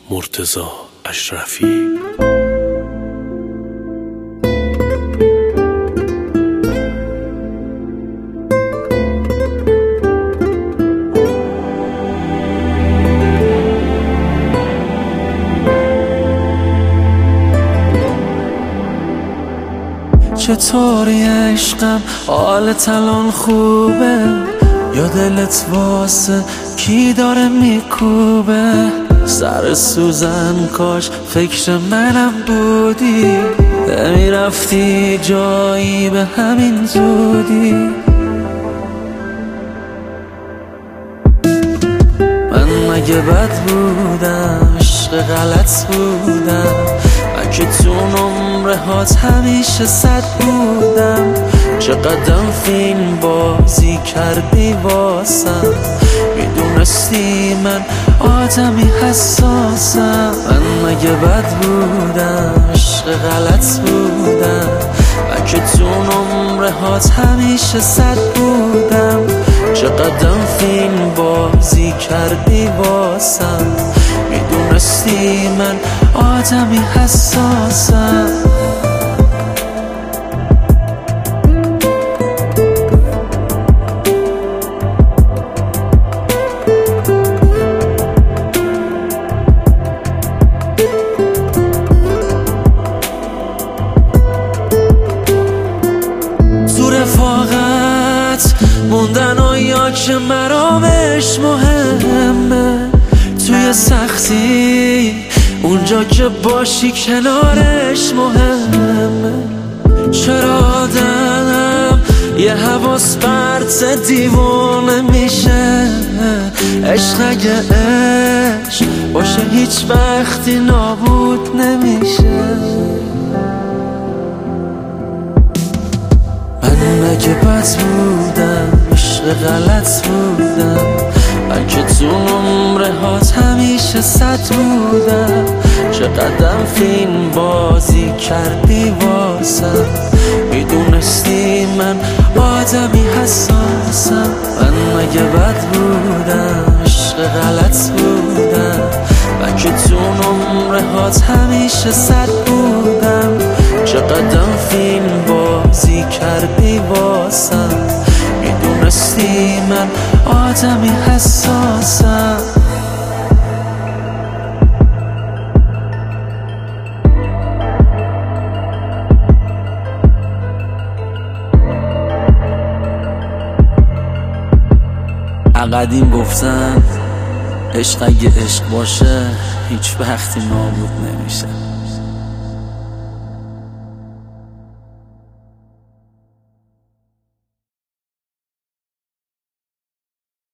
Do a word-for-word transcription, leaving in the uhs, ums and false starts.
مرتضی اشرفی. چطوری عشقم، حالت الان خوبه؟ یا دلت واسه کی داره میکوبه؟ سر سوزن کاش فکر منم بودی، نمیرفتی جایی به همین زودی. من مگه بد بودم، عشق غلط بودم؟ من که تو نمره هات همیشه صد بودم. چقدر فیلم بازی کردی واسم، میدونستی من آدمی حساسم. من مگه بد بودم، عشق غلط بودم؟ من که تو نمره هات همیشه صد بودم. چقدر فیلم بازی کردی واسم، میدونستی من آدمی حساسم. تو رفاقت موندن و یا که مرامش مهمه، توی سختی اونجا که باشی کنارش مهمه. چرا آدم یه حواس پرت دیوانه میشه؟ عشق اگه عشق باشه هیچ وقتی نابود نمیشه. من مگه بد بودم، عشق غلط بودم؟ من که تو نمره هات همیشه صد بودم. چقدر فیلم بازی کردی واسم، میدونستی من آدمی حساسم. من مگه بد بودم، عشق غلط بودم؟ من که تو نمره هات همیشه صد بودم. چقدر فیلم بازی کردی واسم، میدونستی من آدمی حساسم. قدیم گفتن عشق اگه عشق باشه هیچ وقتی نابود نمیشه.